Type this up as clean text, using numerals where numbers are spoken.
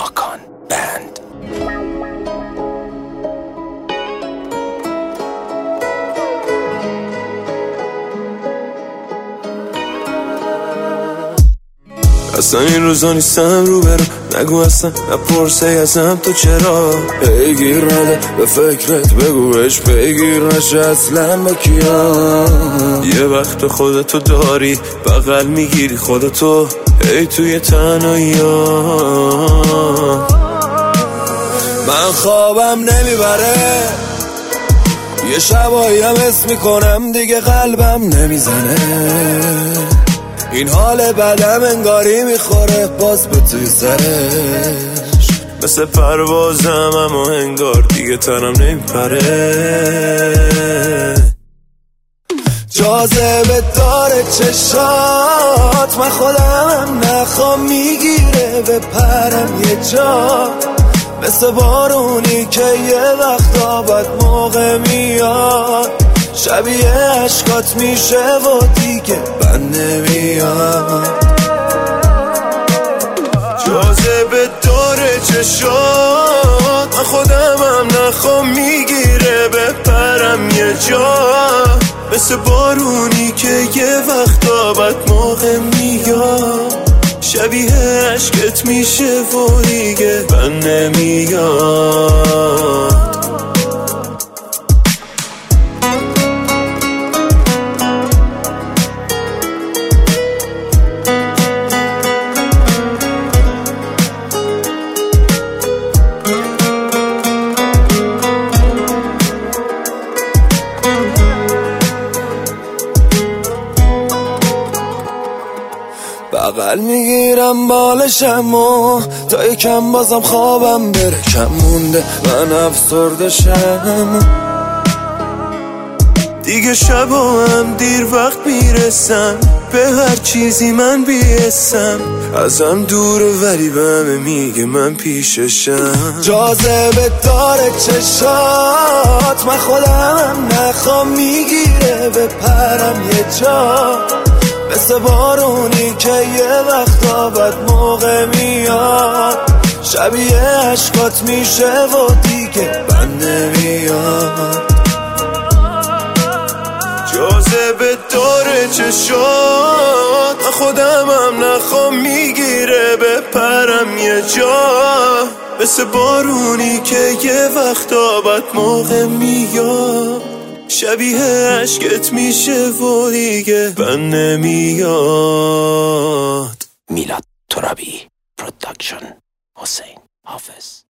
ماکان بند. اصلا این روزا نیستم رو برم، نگو اصلا نپرسه ازم تو چرا پیگیر نده به فکرت، بگوش پیگیر نشه اصلا به کیا. یه وقت خودتو داری بغل میگیری خودتو ای توی تنهایی ها. من خوابم نمیبره، یه شبایی هم حس میکنم دیگه قلبم نمیزنه. این حال بدم انگاری میخوره باز به توی سرش، مثل پروازم اما انگار دیگه تنم نمیپره. جاذبه داره چشات، من خودم نخوام میگیره به پرم یه جا، مثل بارونی که یه وقتا بد موقع میاد، شبیه عشقات میشه و دیگه بند نمیاد. جاذبه داره چشات، من خودم هم نخوام میگیره به پرم یه جا، مثل بارونی که یه وقتا بد موقع میاد، شبیه عشقت میشه و دیگه بند نمیاد. بغل میگیرم بالشم و تا یکم بازم خوابم بره کم مونده، من افسرده شم دیگه. شبا هم دیر وقت میرسم به هر چیزی من بیستم، ازم دوره ولی به همه میگه من پیششم. جاذبه داره چشات، من خودم نخوام میگیره به پرم یه جا، مثل بارونی که یه وقتا بد موقع میاد، شبیه عشقات میشه و دیگه بند نمیاد. جاذبه داره چشات، من خودم هم نخوام میگیره به پرم یه جا، مثل بارونی که یه وقتا بد موقع میاد، شبیه عشقت میشه و دیگه بند نمیاد. میلاد ترابی پروداکشن، حسین حافظ.